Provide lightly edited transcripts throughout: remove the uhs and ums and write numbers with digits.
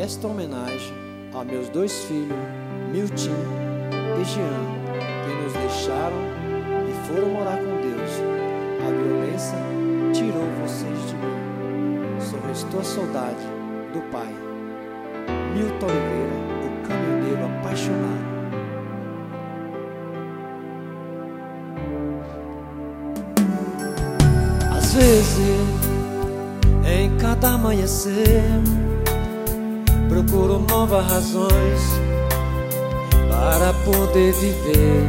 esta homenagem a meus dois filhos, Milton e Jean, que nos deixaram e foram morar com Deus. A violência tirou vocês de mim. Só restou a saudade do pai. Milton Oliveira, o caminhoneiro apaixonado. Às vezes, em cada amanhecer, procuro novas razões para poder viver.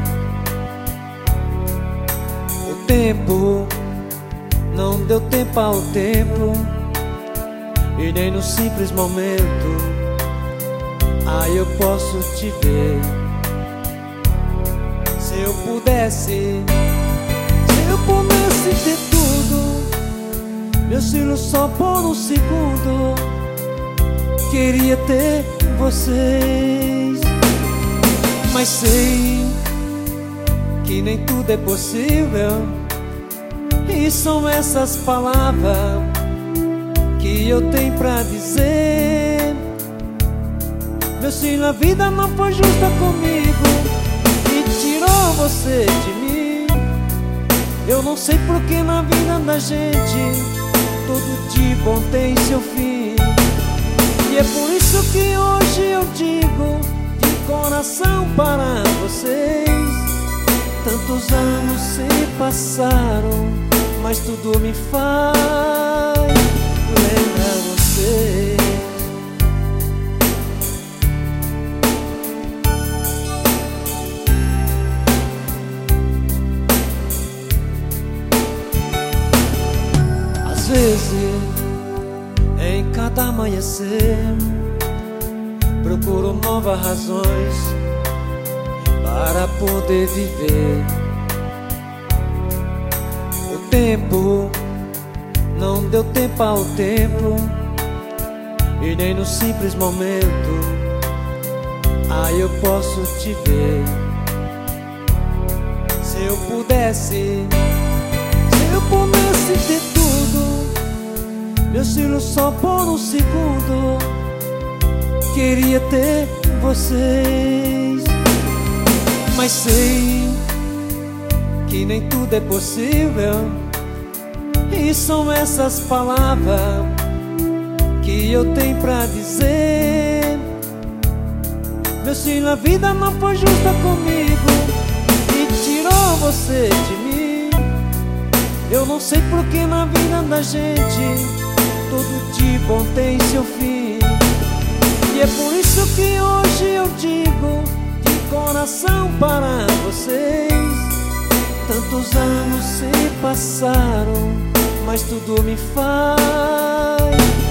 O tempo não deu tempo ao tempo, e nem no simples momento aí eu posso te ver. Se eu pudesse ter tudo, meus filhos só por um segundo, queria ter vocês. Mas sei que nem tudo é possível, e são essas palavras que eu tenho pra dizer. Meu filho, a vida não foi justa comigo e tirou você de mim. Eu não sei porque na vida da gente tudo de bom tem seu fim. E é por isso que hoje eu digo de coração para vocês: tantos anos se passaram, mas tudo me faz lembrar você. Às vezes, em cada amanhecer, procuro novas razões para poder viver. O tempo não deu tempo ao tempo, e nem no simples momento aí eu posso te ver. Se eu pudesse ter tudo, meus filhos só por um segundo, queria ter vocês. Mas sei que nem tudo é possível, e são essas palavras que eu tenho pra dizer. Meu filho, a vida não foi justa comigo e tirou você de mim. Eu não sei porque na vida da gente tudo de bom tem seu fim. E é por isso que hoje eu digo de coração para vocês: tantos anos se passaram, mas tudo me faz